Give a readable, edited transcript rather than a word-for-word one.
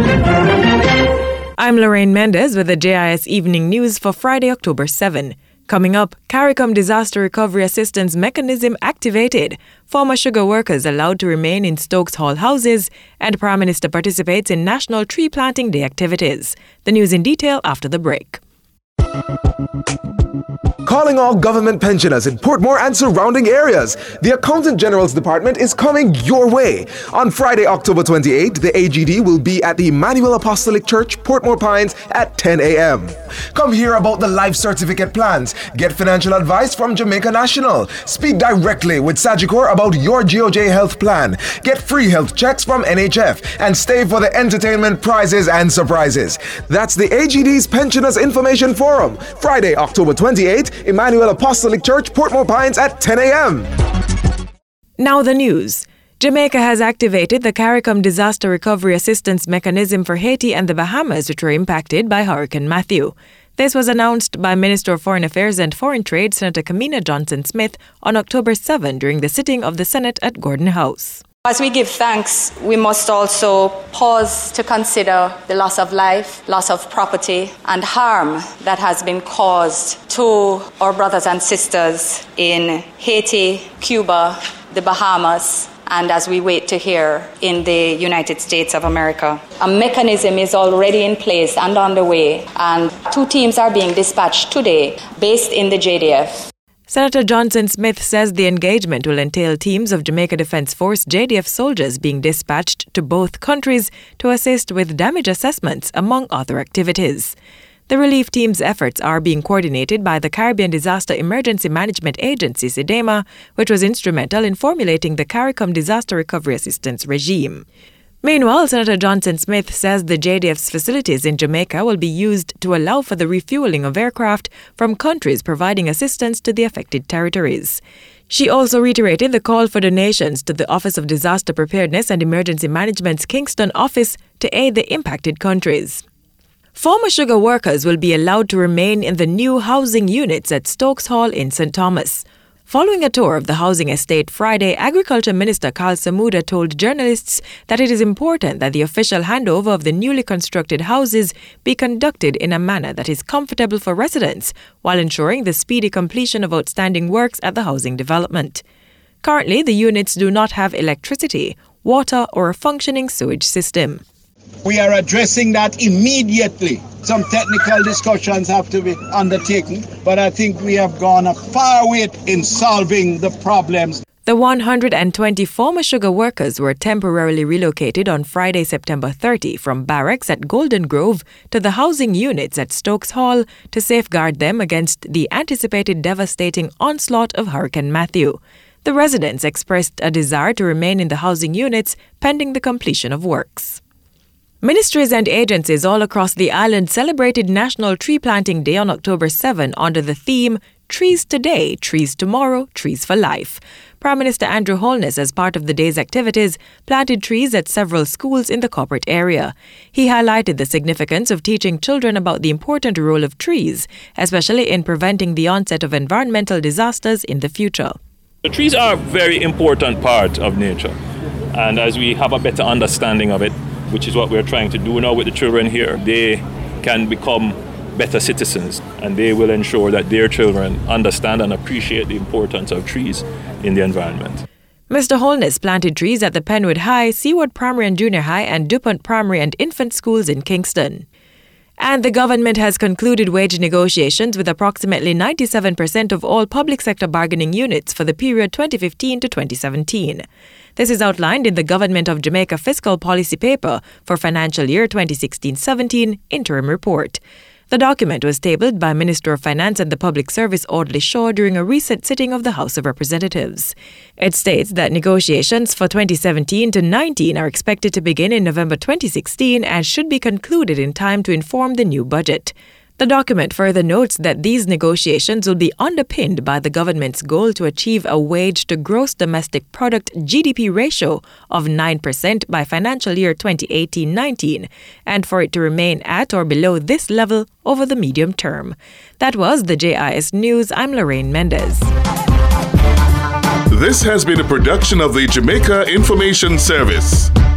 I'm Lorraine Mendez with the JIS Evening News for Friday, October 7. Coming up, CARICOM Disaster Recovery Assistance Mechanism activated, former sugar workers allowed to remain in Stokes Hall houses, and Prime Minister participates in National Tree Planting Day activities. The news in detail after the break. Calling all government pensioners in Portmore and surrounding areas. The Accountant General's Department is coming your way. On Friday, October 28, the AGD will be at the Emmanuel Apostolic Church, Portmore Pines at 10 a.m. Come hear about the life certificate plans. Get financial advice from Jamaica National. Speak directly with Sagicor about your GOJ health plan. Get free health checks from NHF and stay for the entertainment prizes and surprises. That's the AGD's Pensioners Information Forum. Friday, October 28, Emmanuel Apostolic Church, Portmore Pines at 10 a.m. Now the news. Jamaica has activated the CARICOM Disaster Recovery Assistance Mechanism for Haiti and the Bahamas, which were impacted by Hurricane Matthew. This was announced by Minister of Foreign Affairs and Foreign Trade, Senator Kamina Johnson-Smith, on October 7 during the sitting of the Senate at Gordon House. As we give thanks, we must also pause to consider the loss of life, loss of property, and harm that has been caused to our brothers and sisters in Haiti, Cuba, the Bahamas, and as we wait to hear in the United States of America. A mechanism is already in place and on the way, and 2 teams are being dispatched today based in the JDF. Senator Johnson-Smith says the engagement will entail teams of Jamaica Defence Force JDF soldiers being dispatched to both countries to assist with damage assessments, among other activities. The relief team's efforts are being coordinated by the Caribbean Disaster Emergency Management Agency, SIDEMA, which was instrumental in formulating the CARICOM Disaster Recovery Assistance regime. Meanwhile, Senator Johnson-Smith says the JDF's facilities in Jamaica will be used to allow for the refueling of aircraft from countries providing assistance to the affected territories. She also reiterated the call for donations to the Office of Disaster Preparedness and Emergency Management's Kingston office to aid the impacted countries. Former sugar workers will be allowed to remain in the new housing units at Stokes Hall in St. Thomas. Following a tour of the housing estate Friday, Agriculture Minister Karl Samuda told journalists that it is important that the official handover of the newly constructed houses be conducted in a manner that is comfortable for residents, while ensuring the speedy completion of outstanding works at the housing development. Currently, the units do not have electricity, water, or a functioning sewage system. We are addressing that immediately. Some technical discussions have to be undertaken, but I think we have gone a far way in solving the problems. The 120 former sugar workers were temporarily relocated on Friday, September 30 from barracks at Golden Grove to the housing units at Stokes Hall to safeguard them against the anticipated devastating onslaught of Hurricane Matthew. The residents expressed a desire to remain in the housing units pending the completion of works. Ministries and agencies all across the island celebrated National Tree Planting Day on October 7 under the theme Trees Today, Trees Tomorrow, Trees for Life. Prime Minister Andrew Holness, as part of the day's activities, planted trees at several schools in the corporate area. He highlighted the significance of teaching children about the important role of trees, especially in preventing the onset of environmental disasters in the future. The trees are a very important part of nature, and as we have a better understanding of it, which is what we're trying to do now with the children here, they can become better citizens, and they will ensure that their children understand and appreciate the importance of trees in the environment. Mr. Holness planted trees at the Penwood High, Seaward Primary and Junior High, and DuPont Primary and Infant Schools in Kingston. And the government has concluded wage negotiations with approximately 97% of all public sector bargaining units for the period 2015 to 2017. This is outlined in the Government of Jamaica Fiscal Policy Paper for financial year 2016-17 interim report. The document was tabled by Minister of Finance and the Public Service Audley Shaw during a recent sitting of the House of Representatives. It states that negotiations for 2017-19 are expected to begin in November 2016 and should be concluded in time to inform the new budget. The document further notes that these negotiations will be underpinned by the government's goal to achieve a wage to gross domestic product GDP ratio of 9% by financial year 2018-19 and for it to remain at or below this level over the medium term. That was the JIS News. I'm Lorraine Mendez. This has been a production of the Jamaica Information Service.